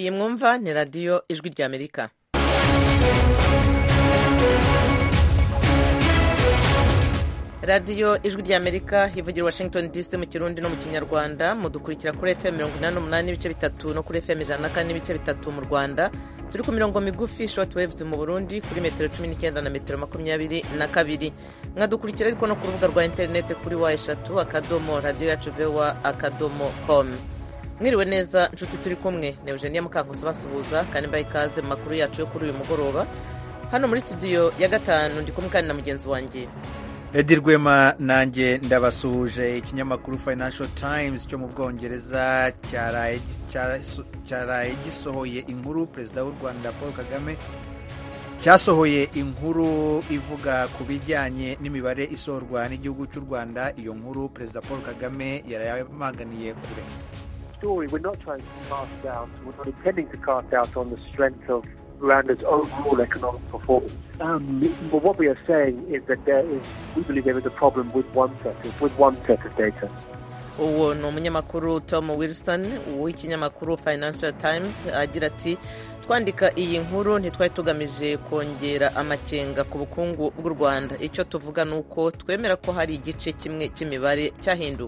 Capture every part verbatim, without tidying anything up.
iyi mwumva ni radiyo ijwi ry'amerika. radiyo ijwi ry'amerika ivugira Washington D C mu kirundi no mu kinyarwanda. Mudukurikira kuri F M mirongo inani n'umunani n'ibice bitatu no kuri F M ijana na kane n'ibice bitatu mu Rwanda. Turi ku mirongo migufi short waves mu Burundi kuri metero cumi n'icyenda na metero makumyabiri na kabiri. Mwadukurikira ariko no ku rubuga rwa interineti kuri wa eshatu akadomo radiyo yacu vewa akadomo com. Mwiriwe neza nshuti, turi kumwe na Eugenia Mukankusi basuhuza kandi mbaye ikaze mu makuru yacu yo kuri uyu mugoroba. Hano muri studio ya gatanu ndi kumwe kandi na mugenzi wanjye Edi Rwema, nanjye ndabasuhuje. Ikinyamakuru Financial Times cyo mu Bwongereza cyaraye gisohoye inkuru perezida w'u Rwanda Paul Kagame cyasohoye inkuru ivuga ku bijyanye n'imibare isorwa n'igihugu cy'u Rwanda. Iyo nkuru perezida Paul Kagame yarayamaganiye kure. We're not trying to cast doubt. We're not intending to cast doubt on the strength of Rwanda's overall economic performance. Um, but what we are saying is that there is, we believe there is a problem with one set of, with one set of data. Uwo ni umunyamakuru Tom Wilson w'ikinyamakuru Financial Times agira ati twandika iyi nkuru ntitwari tugamije kongera amakenga ku bukungu bw'u Rwanda. Icyo tuvuga ni uko twemera ko hari igice kimwe cy'imibare cyahinduwe.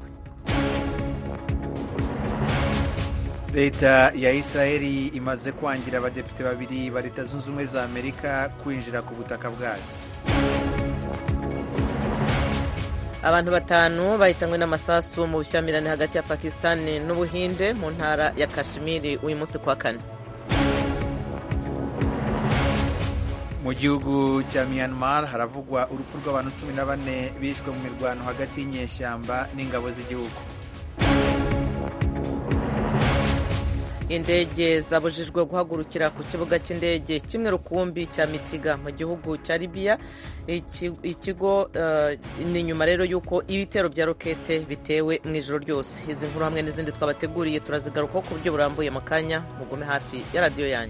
Leta ya Israeli imaze kwangira abadepite babiri ba Leta Zunze Ubumwe za Amerika kwinjira ku butaka bwayo. Abantu batanu bahitanywe n'amasasu mu bushyamirane hagati ya Pakistan n'Ubuhinde mu ntara ya Kashmir uyu munsi kwa kane. Mu gihugu cya Myanmar haravugwa urupfu rw'abantu cumi na bane bishwe mu mirwano hagati y'inyeshyamba n'ingabo z'igihugu. Indege zabujijwe guhagurukira ku kibuga cy'indege kimwe rukumbi cya Mitiga mu gihugu cya Libya. Ikigo uh, ni nyuma rero yuko ibitero bya rokete bitewe mu ijoro ryose. Izi nkuru hamwe n'izindi twabateguriye turazigaruka ku buryo burambuye mu kanya. Mugume hafi ya radiyo yanyu.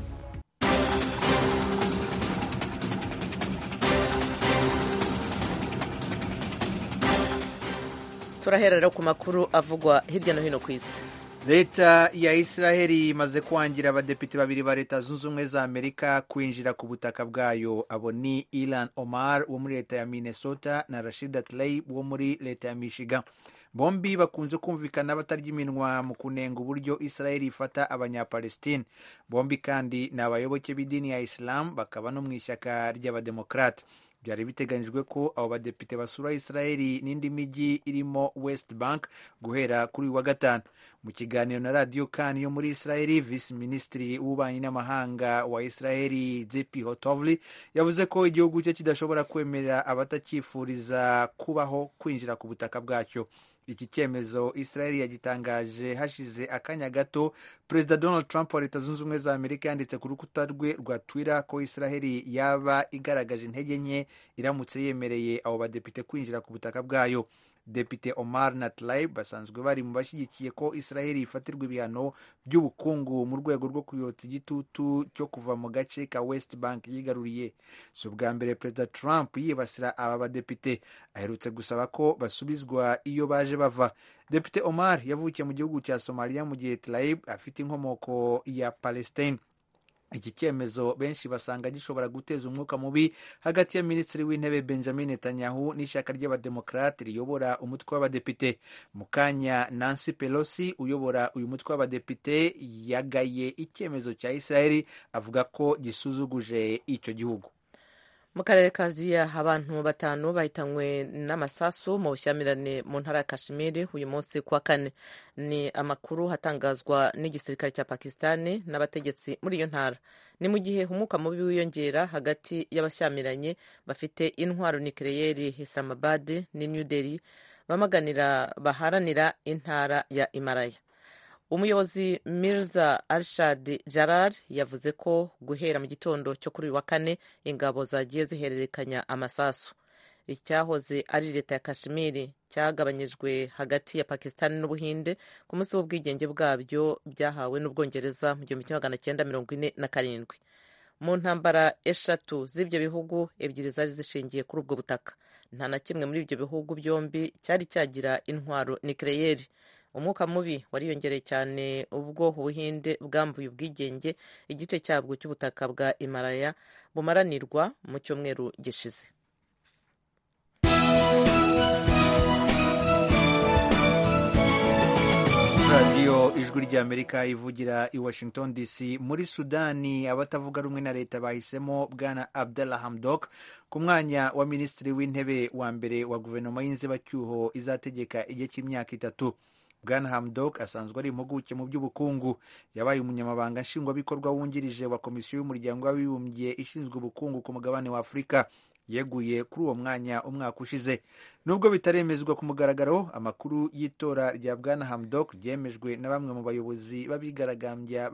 Turahera rero ku makuru avugwa hirya no hino ku isi. Leta ya Israeli imaze kwangira abadepite babiri ba Leta Zunze Ubumwe za Amerika kwinjira ku butaka bwayo. Abo ni Ilhan Omar wo muri Leta ya Minnesota na Rashida Tlaib wo muri Leta ya Michigan. Bombi bakunze kumvikana batarya iminwa mu kunenga uburyo Israeli ifata abanyapalestine. Bombi kandi ni abayoboke b'idini ya Islam, bakaba no mu ishyaka ry'abademokrate. Byari biteganyijwe ko abo badepite basura Israeli n'indi mijyi irimo West Bank guhera kuri wa gatanu. Mu kiganiro na Radio Kan yo muri Israeli, Vice Ministri w'ububanyi n'amahanga wa Israeli Zipi Hotovli yavuze ko igihugu cye kidashobora kwemerera abatacyifuriza kubaho kwinjira ku butaka bwacyo. Iki cyemezo Israeli yagitangaje hashize akanya gato Perezida Donald Trump wa Leta Zunze Ubumwe za Amerika yanditse ku rukuta rwe rwa Twitter ko Israeli yaba igaragaje intege nke iramutse yemereye abo badepite kwinjira ku butaka bwayo. Depite Omar na Tlaib basanzwe bari mu bashyigikiye ko Israeli ifatirwa ibihano by'ubukungu mu rwego rwo kuyotsa igitutu cyo kuva mu gace ka West Bank yigaruriye. Si ubwa mbere Perezida Trump yibasira aba badepite. Aherutse gusaba ko basubizwa iyo baje bava. Depite Omar yavukiye mu gihugu cya Somalia mu gihe Tlaib afite inkomoko ya Palestine. Iki cyemezo benshi basanga gishobora guteza umwuka mubi hagati ya Minisitiri w'Intebe Benjamin Netanyahu n'ishyaka ry'abademokrate riyobora umutwe w'abadepite. Mu kanya Nancy Pelosi uyobora uyu mutwe w'abadepite yagaye icyemezo cya Israeli avuga ko gisuzuguje icyo gihugu. Mu karere ka Aziya abantu batanu bahitanywe n'amasasu mu bushyamirane mu ntara ya Kashmir uyu munsi kwa kane. Ni amakuru hatangazwa n'igisirikare cya Pakistan n'abategetsi muri iyo ntara. Ni mu gihe umwuka mubi wiyongera hagati y'abashyamiranye bafite intwaro nucleaire Islamabad ni New Delhi bamaganira baharanira intara ya Himalaya. Umuyobozi Mirza Arshad Jalal yavuze ko guhera mu gitondo cyo kuri wa kane ingabo zagiye zihererekanya amasasu. Icyahoze ari leta ya Kashmir cyagabanyijwe hagati ya Pakistan n'Ubuhinde ku munsi w'ubwigenge bwabyo byahawe n'Ubwongereza mu gihumbi kimwe magana cyenda mirongo ine na karindwi. Mu ntambara eshatu z'ibyo bihugu, ebyiri zari zishingiye kuri ubwo butaka. Nta na kimwe muri ibyo bihugu byombi cyari cyagira intwaro nucleaire. umwuka mubi wariyongereye cyane ubwo ubuhinde bwambuye ubwigenge igice cyabwo cy'ubutaka bwa Himalaya bumaranirwa mu cyumweru gishize. radiyo ijwi ry'Amerika ivugira i Washington D C. Muri Sudani abatavuga rumwe na leta bahisemo bwana Abdalla Hamdok ku mwanya wa minisitiri w'intebe wa mbere wa guverinoma y'inzibacyuho izategeka igihe cy'imyaka itatu. Bwana Hamdok asanzwe ari impuguke mu by'ubukungu, yabaye umunyamabanga nshingwabikorwa wungirije wa komisiyo y'umuryango w'abibumbye ishinzwe ubukungu ku mugabane wa Afurika. Yeguye kuri uwo mwanya umwaka ushize. Nubwo bitaremezwa ku mugaragaro, amakuru y'itora rya bwana Hamdok ryemejwe na bamwe mu bayobozi babigaragambya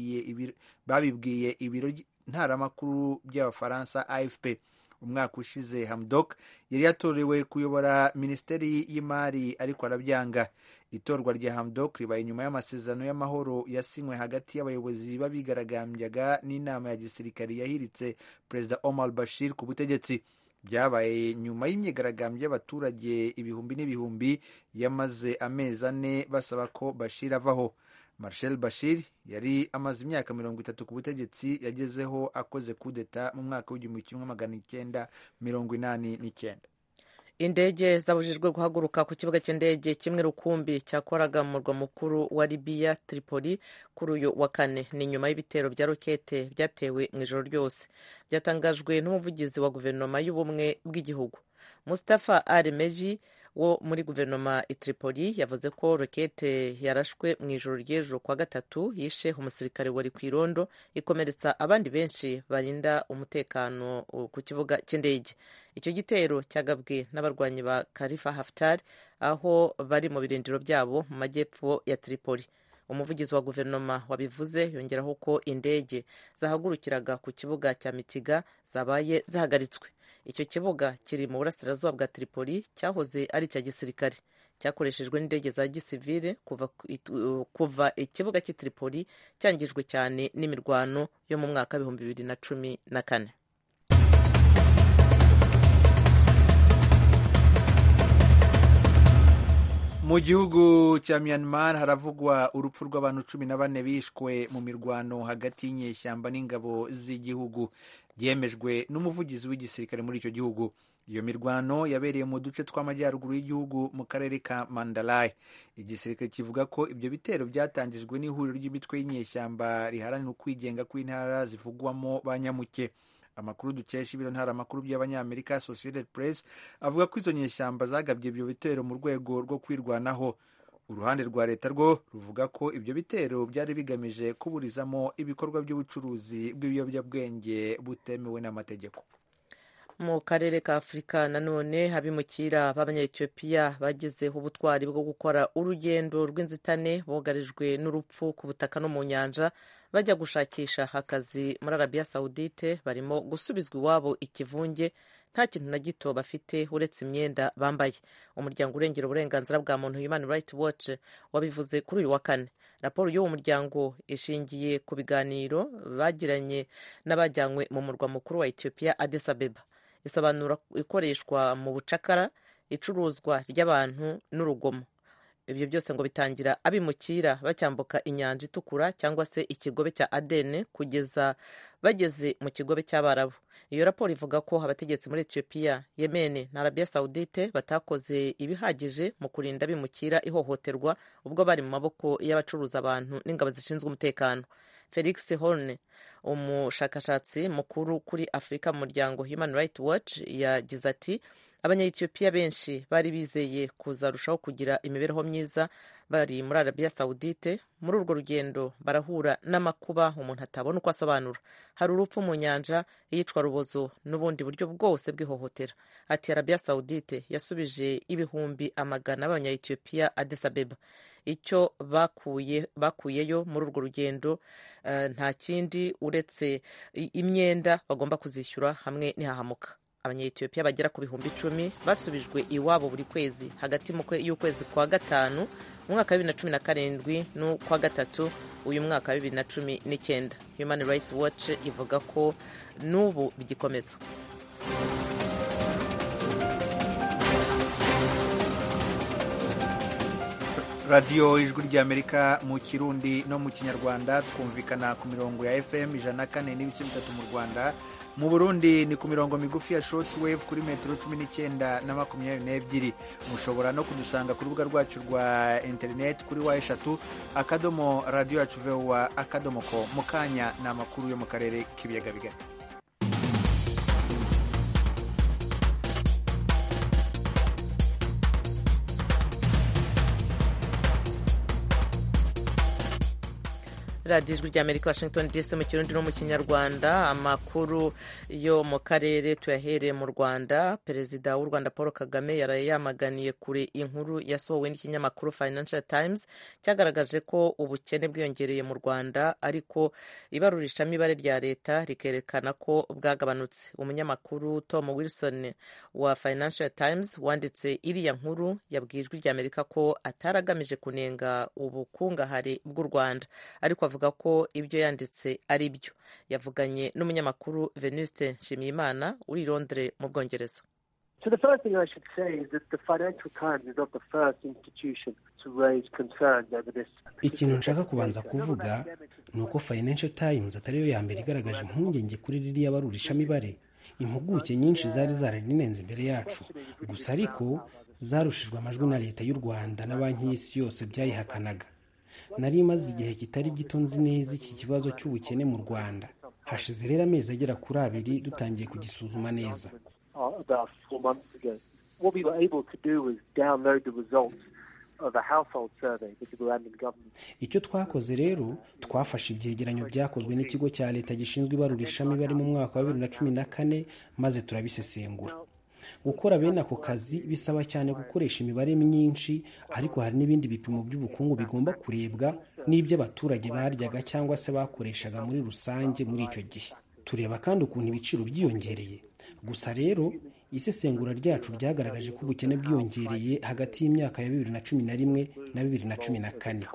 babibwiye ibiro ntaramakuru by'abafaransa A F P. Umwaka ushize Hamdok yari yatorewe kuyobora minisiteri y'imari ariko arabyanga. Itorwa rya Hamdok ribaye nyuma y'amasezerano y'amahoro yasinywe hagati y'abayobozi babigaragambyaga n'inama ya gisirikari yahiritse Perezida Omar Bashir ku butegetsi. Byabaye nyuma y'imyigaragambyo y'abaturage ibihumbi n'ibihumbi yamaze amezi ane basaba ko Bashir avaho. Marshal Bashir yari amaze imyaka mirongo itatu ku butegetsi, yagezeho akoze kudeta mu mwaka w'igihumbi kimwe magana icyenda mirongo inani n'icyenda. Indege zabujijwe guhaguruka ku kibuga cy'indege kimwe rukumbi cyakoraga mu murwa mukuru wa Libya Tripoli kuri uyu wa kane. Ni nyuma y'ibitero bya rokete byatewe mu ijoro ryose. Byatangajwe n'umuvugizi wa guverinoma y'ubumwe bw'igihugu. Mustafa Al-Meji wo muri guverinoma i Tripoli yavuze ko rokete yarashwe mu ijoro ry'ejo kwa gatatu yishe umusirikare wari ku irondo, ikomeretsa abandi benshi barinda umutekano ku kibuga cy'indege. Icyo gitero cyagabwe n'abarwanyi ba Khalifa Haftar aho bari mu birindiro byabo mu majyepfo ya Tripoli. Umuvugizi wa guverinoma wabivuze, yongeraho ko indege zahagurukiraga ku kibuga cya Mitiga zabaye zihagaritswe. Icyo kibuga kiri mu burasirazuba bwa Tripoli, cyahoze ari icya gisirikare, cyakoreshejwe n'indege za gisivile kuva, kuva ikibuga cy'i Tripoli cyangijwe cyane n'imirwano yo mu mwaka w'ibihumbi bibiri na cumi na kane. Mu gihugu cya Myanmar haravugwa urupfu rw'abantu cumi na bane bishwe mu mirwano hagati y'inyeshyamba n'ingabo z'igihugu, byemejwe n'umuvugizi w'igisirikare muri icyo gihugu. Iyo mirwano yabereye mu duce tw'amajyaruguru y'igihugu mu karere ka Mandalay. Igisirikare kivuga ko ibyo bitero byatangijwe n'ihuriro ry'imitwe y'inyeshyamba riharanira ukwigenga kw'intara zivugwamo ba nyamuke. Amakuru dukesha ibiro ntaramakuru by'abanyamerika Associated Press avuga ko izo nyeshyamba zagabye ibyo bitero mu rwego rwo kwirwanaho. Uruhande rwa leta rwo ruvuga ko ibyo bitero byari bigamije kuburizamo ibikorwa by'ubucuruzi bw'ibiyobyabwenge butemewe n'amategeko. Mu karere ka Afurika nanone abimukira b'Abanyetiyopiya bagezeho ubutwari bwo gukora urugendo rw'inzitane bugarijwe n'urupfu ku butaka no mu nyanja bajya gushakisha akazi muri Arabia Saudite barimo gusubizwa iwabo ikivunge, nta kintu na gito bafite uretse imyenda bambaye. Umuryango urengera uburenganzira bwa muntu Human Rights Watch wabivuze kuri uyu wa kane. Raporo y'uwo muryango ishingiye ku biganiro bagiranye n'abajyanywe mu murwa mukuru wa Ethiopia Addis Abeba. Isobanura ikoreshwa mu bucakara, icuruzwa ry'abantu n'urugomo. Ibyo byose ngo bitangira abimukira bacyambuka inyanja itukura cyangwa se ikigobe cya Aden kugeza bageze mu kigobe cy'Abarabu. Iyo raporo ivuga ko abategetsi muri Ethiopia, Yemen na Arabia Saudite batakoze ibihagije mu kurinda abimukira ihohoterwa ubwo bari mu maboko y'abacuruza abantu n'ingabo zishinzwe umutekano. Felix Horne, umushakashatsi mukuru kuri Afurika mu muryango Human Rights Watch, yagize ati Abanya-Ethiopia benshi bari bizeye kuzarushaho kugira imibereho myiza bari muri Arabia Saudite. Muri urwo rugendo barahura n'amakuba umuntu atabona uko asobanura. Hari urupfu mu nyanja, iyicwa rubozo n'ubundi buryo bwose bw'ihohotera. Ati Arabia Saudite yasubije ibihumbi amagana b'Abanya-Ethiopia Addis Abeba. Icyo bakuye bakuyeyo muri urwo rugendo uh, nta kindi uretse imyenda bagomba kuzishyura hamwe n'ihahamuka. Abanya-Ethiopia bagera ku bihumbi icumi basubijwe iwabo buri kwezi hagati y'ukwezi kwa gatanu mu mwaka wa bibiri na cumi na karindwi n'ukwa gatatu uyu mwaka wa bibiri na cumi n'icyenda. Human Rights Watch ivuga ko n'ubu bigikomeza. radiyo ijwi ry'amerika mu kirundi no mu kinyarwanda, twumvikana ku mirongo ya F M ijana na kane n'ibice bitatu mu Rwanda. Mu Burundi ni ku mirongo migufi ya shortwave kuri metero cumi n'icyenda na makumyabiri n'ebyiri. Mushobora no kudusanga ku rubuga rwacu rwa interineti kuri wa eshatu akadomo radiyo yacu vowa akadomo ko. Mu kanya ni amakuru yo mu karere k'ibiyaga bigari. radiyo ijwi ry'amerika Washington D C mu kirundi no mu kinyarwanda. Amakuru yo mu karere tuyahereye mu Rwanda. Perezida w'u Rwanda Paul Kagame yaraye yamaganiye kure inkuru yasohowe n'ikinyamakuru Financial Times cyagaragaje ko ubukene bwiyongereye mu Rwanda, ariko ibarurishamibare rya leta rikerekana ko bwagabanutse. Umunyamakuru Tom Wilson wa Financial Times wanditse iriya nkuru yabwiye ijwi ry'Amerika ko ataragamije kunenga ubukungahare bw'u Rwanda, ariko avuga ko ibyo yanditse ari byo. Yavuganye n'umunyamakuru Venuste Nshimiyimana uri i Londres mu Bwongereza. So the first thing I should say is that the Financial Times is not the first institution to raise concerns over this. Ikintu nshaka kubanza kuvuga ni uko Financial Times atariyo ya mbere igaragaje impungenge kuri ririya barurishamibare. Impuguke nyinshi zari zararinenze imbere yacu, gusa ariko zarushijwe amajwi na leta y'u Rwanda na banki y'isi yose byayihakanaga. Nari maze igihe kitari gito nzi neza iki kibazo cy'ubukene mu Rwanda. Hashize rero amezi agera kuri abiri dutangiye kugisuzuma neza. Icyo twakoze rero, twafashe ibyegeranyo byakozwe n'ikigo cya leta gishinzwe ibarurishamibare mu mwaka wa bibiri na cumi na kane maze turabisesengura. Gukora bene ako kazi bisaba cyane gukoresha imibare myinshi, ariko hari n'ibindi bipimo by'ubukungu bigomba kurebwa n'ibyo abaturage baryaga cyangwa se bakoreshaga muri rusange muri icyo gihe. Tureba kandi ukuntu ibiciro byiyongereye. Gusa rero isesengura ryacu ryagaragaje ko ubukene bwiyongereye hagati y'imyaka ya bibiri na cumi na rimwe na bibiri na cumi na kane.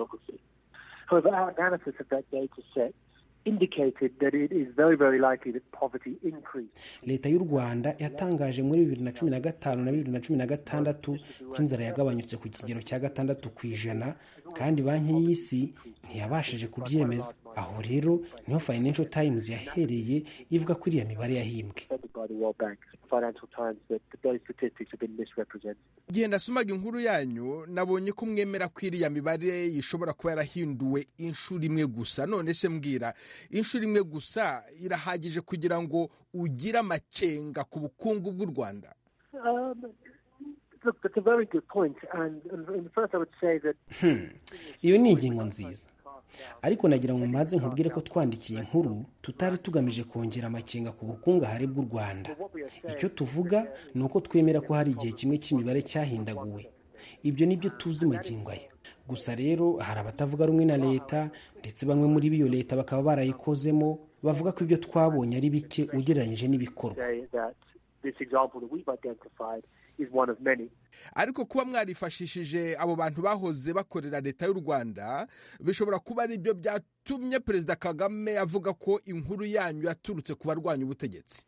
Indicated that it is very very likely that poverty increased. Leta y'u Rwanda yatangaje muri bibiri na cumi na gatanu na bibiri na cumi na gatandatu ko inzara yagabanyutse ku kigero cya gatandatu ku ijana, kandi banki y'isi ntiyabashije kubyemeza. Aho rero niho Financial Times yahereye ivuga ko iriya mibare yahimbwe. Igihe ndasumaga inkuru yanyu nabonye ko mwemera ko iriya mibare ishobora kuba yarahinduwe inshuro imwe gusa. None se mbwira, inshuro imwe gusa irahagije kugira ngo ugire amakenga ku bukungu bw'u Rwanda? Iyo ni ingingo nziza, ariko nagira ngo mbanze nkubwire ko twandikiye inkuru tutari tugamije kongera amakenga ku bukungahare bw'u Rwanda. Icyo tuvuga ni uko twemera ko hari igihe kimwe cy'imibare cyahindaguwe. Ibyo nibyo tuzi magingo aya. Gusa rero hari abatavuga rumwe na leta, ndetse bamwe muri biyo leta bakaba barayikozemo, bavuga ko ibyo twabonye ari bike ugereranyije n'ibikorwa. Ariko kuba mwarifashishije abo bantu bahoze bakorera leta y'u Rwanda bishobora kuba ari byo byatumye Perezida Kagame avuga ko inkuru yanyu yaturutse ku barwanya ubutegetsi.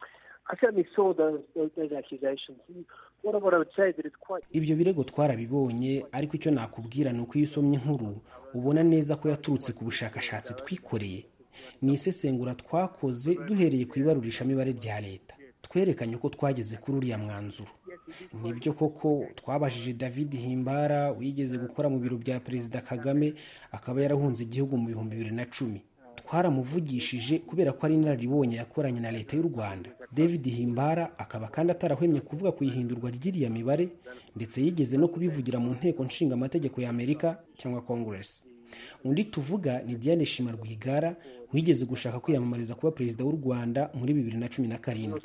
Ibyo birego twarabibonye, ariko icyo nakubwira ni uko iyo usomye inkuru ubona neza ko yaturutse ku bushakashatsi twikoreye. Ni isesengura twakoze duhereye ku ibarurishamibare rya leta. Twerekanye ko twageze kuri uriya mwanzuro. Nibyo koko twabajije David Himbara wigeze gukora mu biro bya Perezida Kagame, akaba yarahunze igihugu mu bihumbi bibiri na cumi. Twaramuvugishije kubera ko ari inararibonye yakoranye na leta y'u Rwanda. David Himbara akaba kandi atarahwemye kuvuga ku ihindurwa ry'iriya mibare, ndetse yigeze no kubivugira mu nteko nshinga amategeko ya Amerika cyangwa Congress. Undi tuvuga ni Diane Shima Rwigara wigeze gushaka kwiyamamariza kuba perezida w'u Rwanda muri bibiri na cumi na karindwi.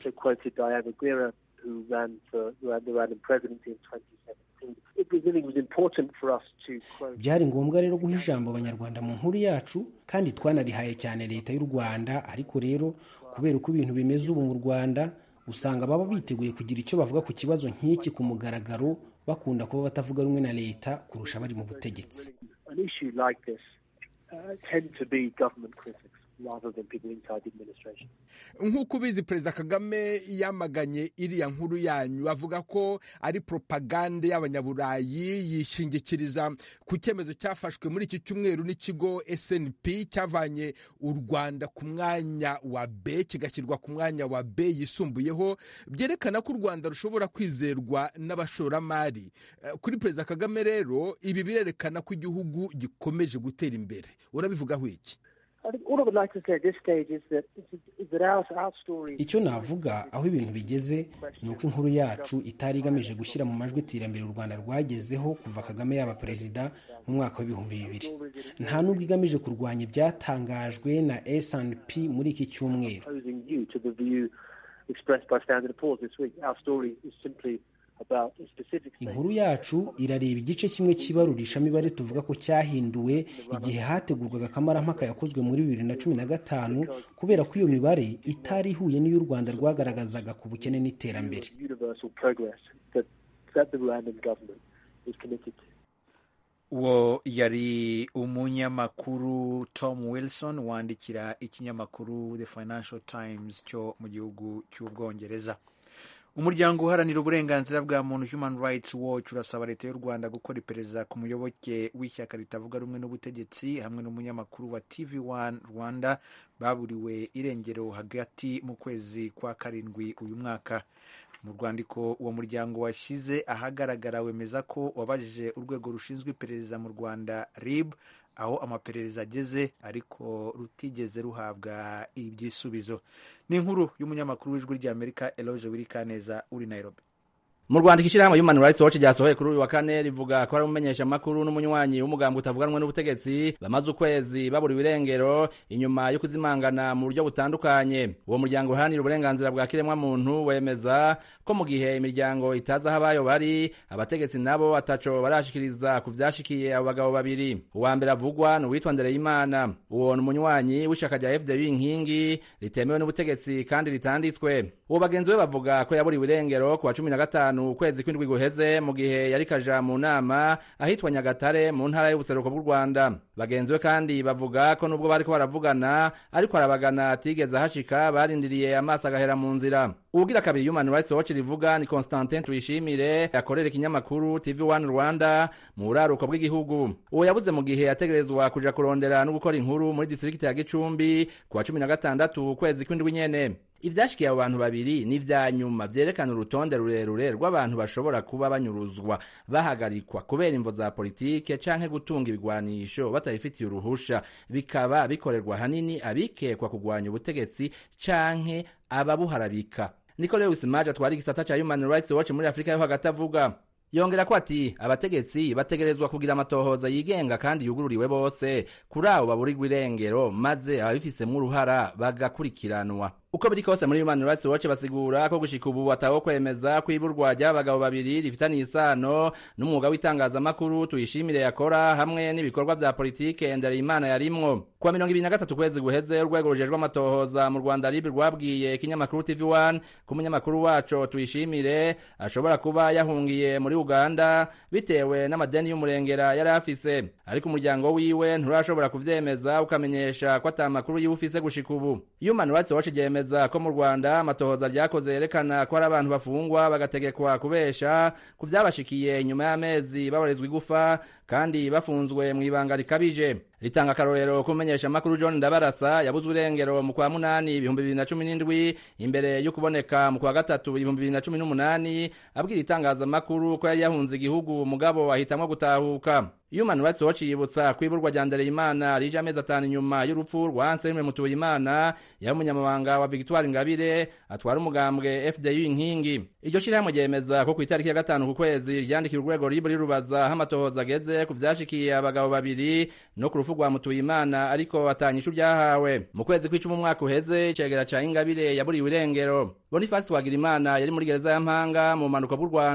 Byari ngombwa rero guha ijambo abanyarwanda mu nkuru yacu, kandi twanarihaye cyane leta y'u Rwanda. Ariko rero kubera uko ibintu bimeze ubu mu Rwanda, usanga baba biteguye kugira icyo bavuga ku kibazo nk'iki ku mugaragaro, bakunda kuba batavuga rumwe na leta kurusha bari mu butegetsi. rather than people inside the administration. Nk'uko ubizi Perezida Kagame yamaganye iriya nkuru yanyu, avuga ko ari propaganda y'abanyaburayi, yishingikiriza ku cyemezo cyafashwe muri iki cyumweru n'ikigo S N P cyavanye u Rwanda ku mwanya wa B kigashyirwa ku mwanya wa B yisumbuyeho, byerekana ko u Rwanda rushobora kwizerwa n'abashoramari. Kuri Perezida Kagame rero ibi birerekana ko igihugu gikomeje gutera imbere, urabivugaho iki? Icyo navuga aho ibintu bigeze ni uko inkuru yacu itari igamije gushyira mu majwi iterambere u Rwanda rwagezeho kuva Kagame yaba perezida mu mwaka w'ibihumbi bibiri. Nta nubwo igamije kurwanya ibyatangajwe na S and P muri iki cyumweru. Inkuru yacu irareba igice kimwe cy'ibarurishamibare tuvuga ko cyahinduwe igihe hategurwaga akamarampaka yakozwe muri bibiri na cumi na gatanu kubera ko iyo mibare itari ihuye n'iyo u Rwanda rwagaragazaga ku bukene n'iterambere. Uwo yari umunyamakuru Tom Wilson wandikira ikinyamakuru The Financial Times cyo mu gihugu cy'Ubwongereza. Umuryango uharanira uburenganzira bwa muntu Human Rights Watch urasaba leta y'u Rwanda gukora iperereza ku muyoboke w'ishyaka ritavuga rumwe n'ubutegetsi hamwe n'umunyamakuru wa T V one Rwanda baburiwe irengero hagati mu kwezi kwa karindwi uyu mwaka. Mu rwandiko uwo muryango washize ahagaragara wemeza ko wabajije urwego rushinzwe iperereza mu Rwanda R I B aho amaperereza ageze ariko rutigeze ruhabwa ibyisubizo. Ni inkuru y'umunyamakuru w'ijwi ry'Amerika Eloge Wirikaneza uri Nairobi. Mu Rwanda ishyirahamwe Human Rights Watch ryasohoye kuri uyu wa kane rivuga ko ari umumenyesha makuru n'umunywanyi w'umugambi utavuganwa n'ubutegetsi bamaze ukwezi baburiwe irengero inyuma yo kuzimangana mu buryo butandukanye. Uwo muryango uharanira uburenganzira bwa kiremwa muntu wemeza ko mu gihe imiryango itaza habayo bari abategetsi nabo ataco barashikiriza ku vyashikiye abo bagabo babiri. Uwa mbere avugwa ni uwitwa Ndereyimana, uwo ni umunywanyi w'ishaka rya F D U inkingi ritemewe n'ubutegetsi kandi ritanditswe. Uwo bagenzi we bavuga ko yaburiwe irengero ku wa cumi na gatanu ukwezi kw'indwi guheze mu gihe yari kaja mu nama ahitwa Nyagatare mu ntara y'ubuseruko bw'u Rwanda. Bagenzi we kandi bavuga ko nubwo bariko baravugana ariko arabagana atigeze hashika, barindiriye amaso agahera mu nzira. Ubugira kabiri Human Rights Watch rivuga ni Constantin Tuyishimire yakorera ikinyamakuru T V one Rwanda mu buraruko bw'igihugu. Uwo yabuze mu gihe yategerezwa kuja kurondera no gukora inkuru muri district ya Gicumbi ku wa cumi na gatandatu ukwezi kw'indwi nyene. Ivyashikiye abo bantu babiri ni vya nyuma vyerekana urutonde rurerure rw'abantu bashobora kuba banyuruzwa, bahagarikwa kubera imvo za politike canke gutunga ibigwanisho batayifitiye uruhusha, bikaba bikorerwa hanini abikekwa kugwanya ubutegetsi canke ababuharabika. Niko Lewis Maja twari gisata ca Human Rights Watch muri Afrika yo hagati avuga. Yongera ko ati abategetsi bategerezwa kugira amatohoza yigenga kandi yugururiwe bose kuri abo baburirwa irengero maze ababifisemwo uruhara bagakurikiranwa. Uko biri kose muri Human Rights Watch basigura ko gushika ubu atawo kwemeza kwiburwa ry'abagabo babiri rifitaniye isano n'umwuga w'itangazamakuru Tuyishimire yakora hamwe n'ibikorwa vya politike Ndereyimana yarimwo. Kwa mirongo ibiri na gatatu kwezi guheze urwego rujejwe amatohoza mu Rwanda R I B rwabwiye ikinyamakuru T V one ku munyamakuru waco Tuyishimire ashobora kuba yahungiye muri Uganda bitewe n'amadeni y'umurengera yari afise, ariko umuryango wiwe nturashobora kuvyemeza ukamenyesha ko atamakuru y'ufise gushika ubu. Human Rights Watch yemeza ko mu Rwanda amatohoza ryakoze yerekana ko ari abantu bafungwa bagategekwa kubesha ku vyabashikiye inyuma y'amezi baborezwa igufa kandi bafunzwe mu ibanga rikabije. Ritanga akarorero kumenyesha makuru John Ndabarasa yabuzwe irengero mu kwa munani ibihumbi bibiri na cumi n'indwi imbere yo kuboneka mu kwa gatatu ibihumbi bibiri na cumi n'umunani abwira itangazamakuru ko yari yahunze igihugu mugabo ahitamwo gutahuka. Human Rights Watch yibutsa kwiburwa rya Ndereyimana rije amezi atanu nyuma y'urupfu rwa Anselme Mutuyimana yari umunyamabanga wa Victoire Ingabire atwara umugambwe F D U inkingi. Iryo shirahamwe ryemeza ko ku itariki ya gatanu ku kwezi ryandikira urwego R I B rirubaza amatohoza ageze ku vyashikiye abagabo babiri no ku rupfu rwa Mutuyimana ariko atanyishu ryahawe. Mu kwezi kw'icumi umwaka uheze icegera ca Ingabire yaburiwe irengero. Boniface Twagirimana yari muri gereza ya Mpanga mu manuko bw'u Rwanda.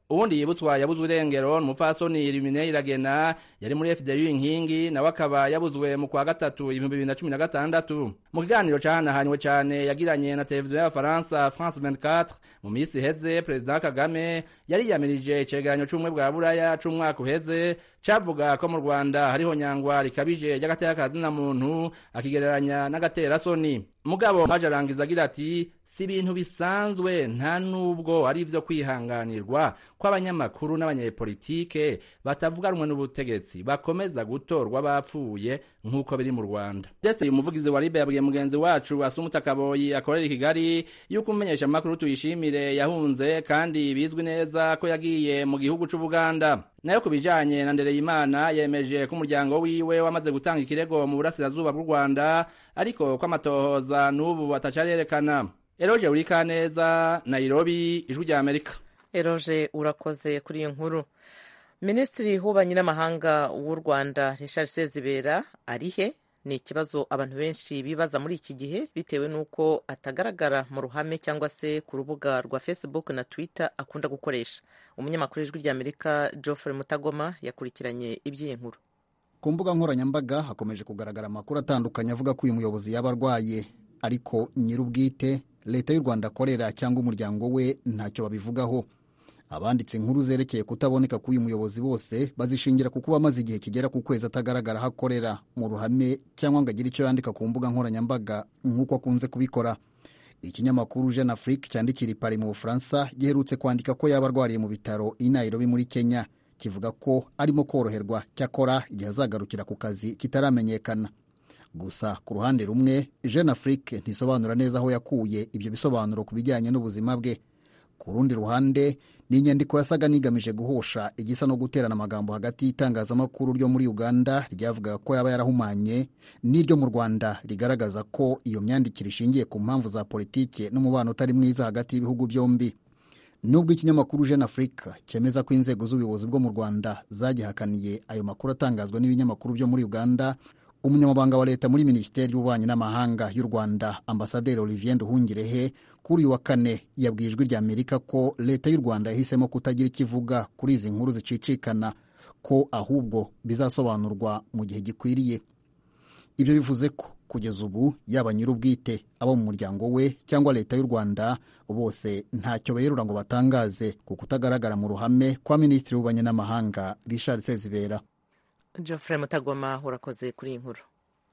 ubundi yibutswa yabuzwe irengero n'umupfasoni Illuminée Iragena yari muri F D U inkingi nawe akaba yabuzwe mu kwa gatatu ibihumbi bibiri na cumi na gatandatu. Mu kiganiro cahanahanywe cane yagiranye na televiziyo y'Abafaransa France vingt-quatre mu misi iheze, Perezida Kagame yari yamirije icegeranyo c'ubumwe bwa Buraya c'umwaka uheze cavuga ko mu Rwanda hariho nyangwa rikabije ry'agateka kazina muntu akigereranya n'agatera soni. Mugabo maje arangiza agira ati si ibintu bisanzwe nta nubwo ari ivyo kwihanganirwa ko abanyamakuru n'abanyepolitike batavuganwe n'ubutegetsi bakomeza gutorwa bapfuye nk'uko biri mu Rwanda. Ndetse umuvugizi wa Libe yabwiye mugenzi wacu Asumuta Kaboyi akorera i Kigali yuko umenyesha amakuru Tuyishimire yahunze kandi bizwi neza ko yagiye mu gihugu c'u Buganda. Nayo kubijanye na Ndereyimana yemeje ko umuryango wiwe wamaze gutanga ikirego mu burasirazuba bw'u Rwanda ariko ko amatohoza n'ubu batacarerekana. Eroje Urikaneza, Nairobi, Ijwi rya Amerika. Eroje urakoze kuri iyo nkuru. Minisitiri w'ububanyi n'amahanga w'u Rwanda Richard Sezibera arihe? Ni ikibazo abantu benshi bibaza muri iki gihe bitewe n'uko atagaragara mu ruhame cyangwa se ku rubuga rwa Facebook na Twitter akunda gukoresha. Umunyamakuru w'Ijwi rya Amerika Geoffrey Mutagoma yakurikiranye iby'iyi nkuru. Ku mbuga nkoranyambaga hakomeje kugaragara amakuru atandukanye avuga ko uyu muyobozi yaba arwaye, ariko nyir'ubwite leta y'u Rwanda akorera cyangwa umuryango we ntacyo babivugaho. Abanditse inkuru zerekeye kutaboneka k'uyu muyobozi bose bazishingira ku kuba amaze igihe kigera ku kwezi atagaragara aho akorera mu ruhame cyangwa ngo agire icyo yandika ku mbuga nkoranyambaga nk'uko akunze kubikora. Ikinyamakuru Jeune Afrique cyandikira i Paris mu Bufaransa giherutse kwandika ko yaba arwariye mu bitaro i Nairobi muri Kenya, kivuga ko arimo koroherwa cyakora igihe azagarukira ku kazi kitaramenyekana. Gusa ku ruhande rumwe Jeune Afrique ntisobanura neza aho yakuye ibyo bisobanuro ku bijyanye n'ubuzima bwe. Ku rundi ruhande ni inyandiko yasaga nigamije guhosha igisa no guterana amagambo hagati y'itangazamakuru ryo muri Uganda ryavuga ko yaba yarahumanye n'iryo mu Rwanda rigaragaza ko iyo myandikire ishingiye ku mpamvu za politike n'umubano utari mwiza hagati y'ibihugu byombi. Nubwo ikinyamakuru Jeune Afrique cyemeza ko inzego z'ubuyobozi bwo mu Rwanda zagihakaniye ayo makuru atangazwa n'ibinyamakuru byo muri Uganda, umunyamabanga wa leta muri Minisiteri y'Ububanyi n'Amahanga y'u Rwanda Ambasaderi Olivier Nduhungirehe kuri uyu wa kane yabwiye Ijwi rya Amerika ko leta y'u Rwanda yahisemo kutagira ikivuga kuri izi nkuru zicicikana, ko ahubwo bizasobanurwa mu gihe gikwiriye. Ibyo bivuze ko kugeza ubu yaba nyir'ubwite, abo mu muryango we cyangwa leta y'u Rwanda bose ntacyo berura ngo batangaze ku kutagaragara mu ruhame kwa Minisitiri w'Ububanyi n'Amahanga Richard Sezibera. Geoffrey Mutagoma urakoze kuri iyi nkuru.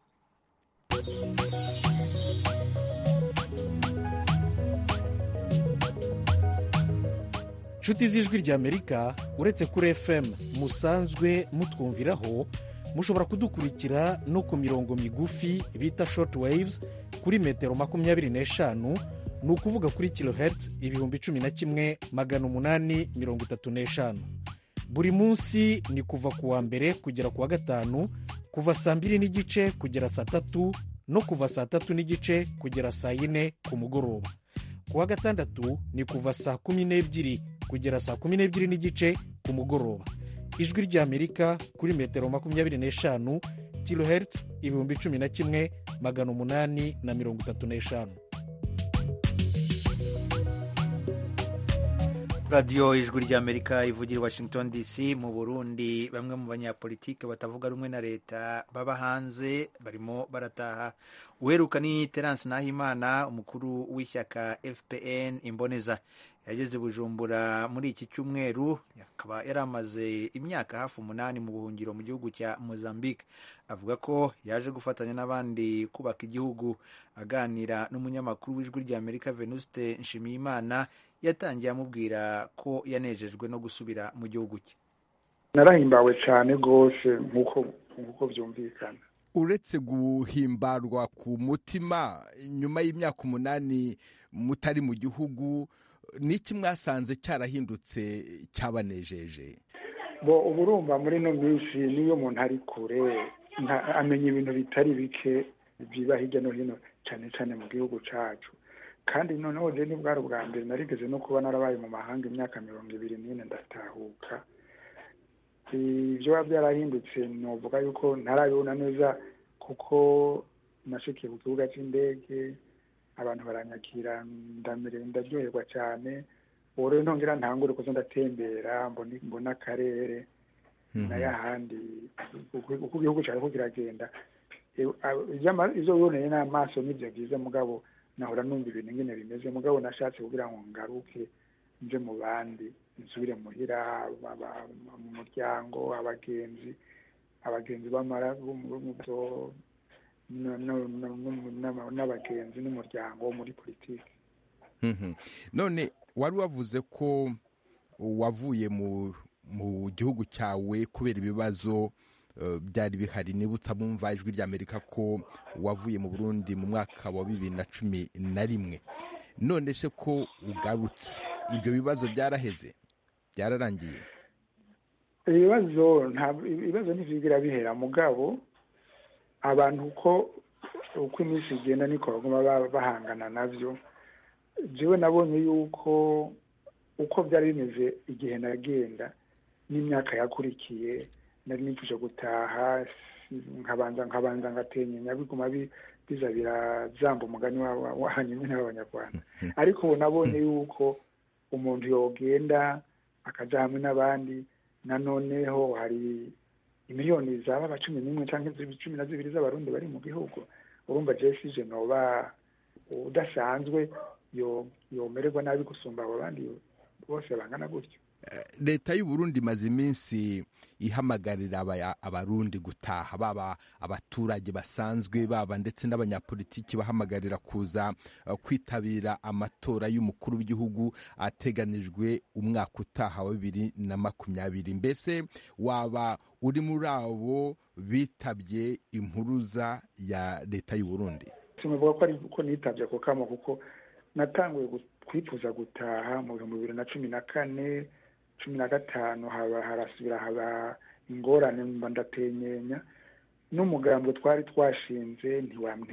Nshuti z'Ijwi rya Amerika, uretse kuri F M musanzwe mutwumviraho, mushobora kudukurikira no ku mirongo migufi bita short waves kuri metero makumyabiri n'eshanu, ni ukuvuga kuri kilohertz ibihumbi cumi na kimwe magana umunani mirongo itatu n'eshanu. Buri munsi ni kuva ku wa mbere kugera ku wa gatanu, kuva saa mbiri n'igice kugera saa tatu no kuva saa tatu n'igice kugera saa yine ku mugoroba. Ku wa gatandatu ni kuva saa kumi n'ebyiri kugera saa kumi n'ebyiri n'igice ku mugoroba. Ijwi rya Amerika kuri metero makumyabiri n'eshanu, kilohertz ibihumbi cumi na kimwe magana umunani na mirongo itatu n'eshanu. radiyo Ijwi rya Amerika ivugira i Washington D C. Mu Burundi bamwe mu banyapolitike batavuga rumwe na leta baba hanze barimo barataha. Uheruka ni Terence Nahimana, umukuru w'ishyaka F P N Imboneza, yageze Bujumbura muri iki cyumweru, akaba yaramaze imyaka hafi umunani mu buhungiro mu gihugu cya Mozambique. Avuga ko yaje gufatanya n'abandi kubaka igihugu. Aganira n'umunyamakuru w'Ijwi rya Amerika Venuste Nshimiyimana, yatangiye amubwira ko yanejejwe no gusubira mu gihugu cye. Narahimbawe cyane rwose nk'uko nk'uko byumvikana. Uretse guhimbarwa ku mutima nyuma y'imyaka umunani mutari mu gihugu, niki mwasanze cyarahindutse cyabanejeje? Bo uburumva muri no minsi niyo umuntu ari kure amenya ibintu bitari bike biba hirya no hino cyane cyane mu gihugu cyacu. Kandi noneho je ni bwari ubwa mbere narigeze no kuba narabaye mu mahanga imyaka mirongo ibiri n'ine ndatahuka. Ibyo byarahindutse novuga yuko ntarabibona neza kuko nashikiye ku kibuga cy'indege, abantu baranyakira ndamere ndaryoherwa cyane, ubu rero ntongera ntangure kuza ndatembera mbona akarere n'ayahandi uko igihugu cyari ko kiragenda izo biboneye n'amaso n'ibyo byiza mugabo nahora numva ibintu ngene bimeze mugabo nashatse kugira ngo ngaruke nje mu bandi nsubire muhira mu muryango abagenzi abagenzi bamara mu byo n'abagenzi n'umuryango wo muri politiki. None wari wavuze ko wavuye mu mu gihugu cyawe kubera ibibazo byari bihari, nibutsa bumva ijwi ry'Amerika ko wavuye mu Burundi mu mwaka wa bibiri na cumi na rimwe. None se ko ugarutse ibyo bibazo byaraheze byararangiye? Ibibazo ibibazo ntibigira bihera mugabo abantu uko uko iminsi igenda niko baguma bahangana navyo. Jewe nabonye yuko uko byari bimeze igihe nagenda n'imyaka yakurikiye nari nifuje gutaha nkabanza nkabanza ngatenyenya biguma biza birazamba umugani wahanyuma n'abanyarwanda, ariko ubu nabonye yuko umuntu yogenda akaja hamwe n'abandi. Nanoneho hari imiliyoni zaba cumi n'imwe cyangwa cumi na zibiri z'abarundi bari mu gihugu. Urumva jesije noba udasanzwe yomererwa nabi gusumba abo bandi bose bangana gutyo. Leta y'u Burundi imaze iminsi ihamagarira abarundi gutaha, baba abaturage basanzwe baba ndetse n'abanyapolitiki bahamagarira kuza kwitabira amatora y'umukuru w'igihugu ateganijwe umwaka utaha wa bibiri na makumyabiri. Mbese waba uri muri abo bitabye impuruza ya leta y'u Burundi? Simuvuga ko ari uko nitabye ako kamo kuko natanguye kwifuza gutaha mu bihumbi bibiri na cumi na kane cumi na gatanu haba harasubira haba ingorane mba ndatenyenya n'umugambo twari twashinze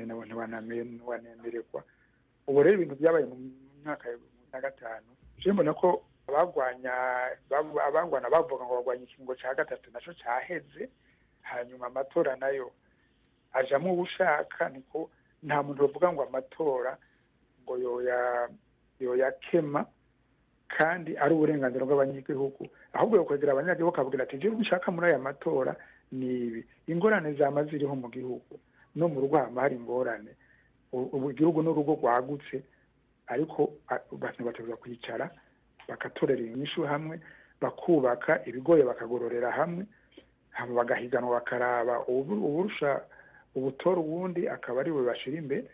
ntiwanemererwa. Ubu rero ibintu byabaye mu mwaka wa gatanu je mbona ko abagwanya abangwana bavuga ngo bagwanya ikingo cya gatatu naco cyaheze, hanyuma amatora nayo ajamo ubushaka. Niko nta muntu bavuga ngo amatora ngo yoya yoyakema kandi ari uburenganzira bw'abanyagihugu, ahubwo yo kwegera abanyagihugu kavugira ati je gushaka muri aya matora nibi ingorane zama ziriho mu gihugu no mu rugo hama hari ingorane. Ubu igihugu n'urugo rwagutse, ariko abantu bateza kwicara bakatorera inyishu hamwe, bakubaka ibigoye bakagororera hamwe, hama bagahiganwa bakaraba uburusha ubutora ubundi akaba ari we bashira imbere.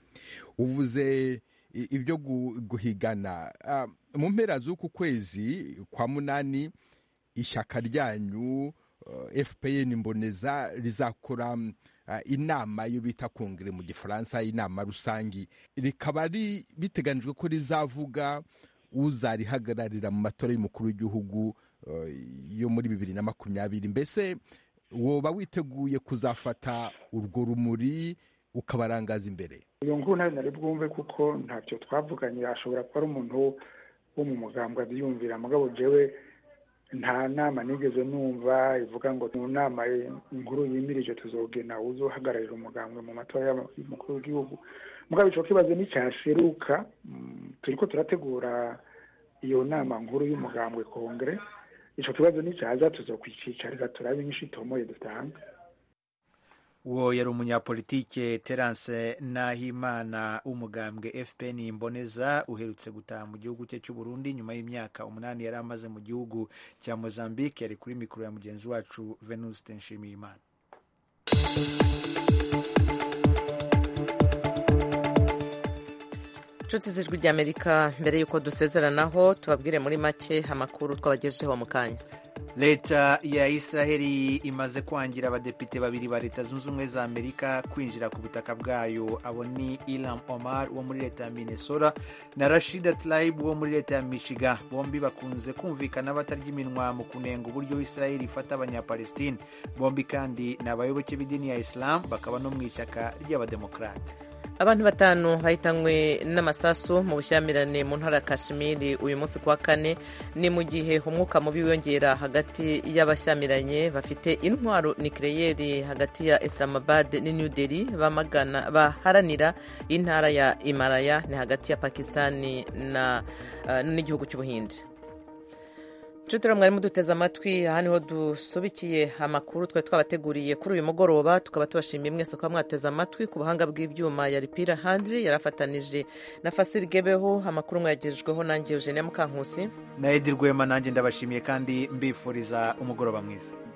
Uvuze ibyo guhigana mu mpera z'uku kwezi kwa munani ishyaka ryanyu F P N Imboneza rizakora inama yo bita kongere mu gifaransa, inama rusangi, rikaba biteganijwe ko rizavuga uzarihagararira mu matora y'umukuru w'igihugu yo muri bibiri na makumyabiri. Mbese woba witeguye kuzafata urwo rumuri ukabarangaza imbere? Iyo nkuru nayo nari bwumve kuko ntacyo twavuganye, ashobora kuba ari umuntu wo mu mugambwe abyumvira, mugabo jewe nta nama nigeze numva ivuga ngo mu nama inkuru yimirije tuzogena uzohagararira umugambwe mu matora y'umukuru w'igihugu. Mugabo ico kibazo ni cyasheruka, turiko turategura iyo nama nkuru y'umugambwe kongere. Ico kibazo ni cyaza tuzokwicicariza turabe inyishu itomoye dutanga. Uwo yari umunyapolitike Terence Nahimana w'umugambwe F P N Imboneza uherutse gutaha mu gihugu cye cy'u Burundi nyuma y'imyaka umunani yari amaze mu gihugu cya Mozambique. Yari kuri mikoro ya mugenzi wacu Venuste Nshimiyimana. Inshuti z'ijwi ry'Amerika, mbere y'uko dusezeranaho tubabwire muri make amakuru twabagejeho mu kanya. Leta ya Israheli imaze kwangira abadepite babiri ba Leta Zunze Ubumwe za Amerika kwinjira ku butaka bwayo. Abo ni Ilhan Omar wo muri Leta ya Minnesota na Rashida Tlaib wo muri Leta ya Michigan. Bombi bakunze kumvikana batarya iminwa mu kunenga uburyo Israheli ifata abanyapalestine. Bombi kandi ni abayoboke b'idini ya Islam, bakaba no mu ishyaka ry'abademokrate. abantu batanu bahitanywe n'amasasu mu bushyamirane mu ntara ya Kashmiri uyu munsi kuwa kane, ni mu gihe umwuka mubi wiyongera hagati y'abashyamiranye bafite intwaro nucleaire hagati ya Islamabad ni New Delhi bamagana baharanira intara ya Himalaya ni hagati ya Pakistani na uh, n'igihugu cy'Ubuhinde. Nshuti mwari muduteze amatwi, aha niho dusubikiye amakuru twari twabateguriye kuri uyu mugoroba, tukaba tubashimiye mwese ko mwateze amatwi. Ku buhanga bw'ibyuma ya Ripira Handri yarafatanije na Fasiri Gebeho, amakuru mwagejejweho nanjye Eugenia Mukankusi na Edi Rwema, nanjye ndabashimiye kandi mbifuriza umugoroba mwiza.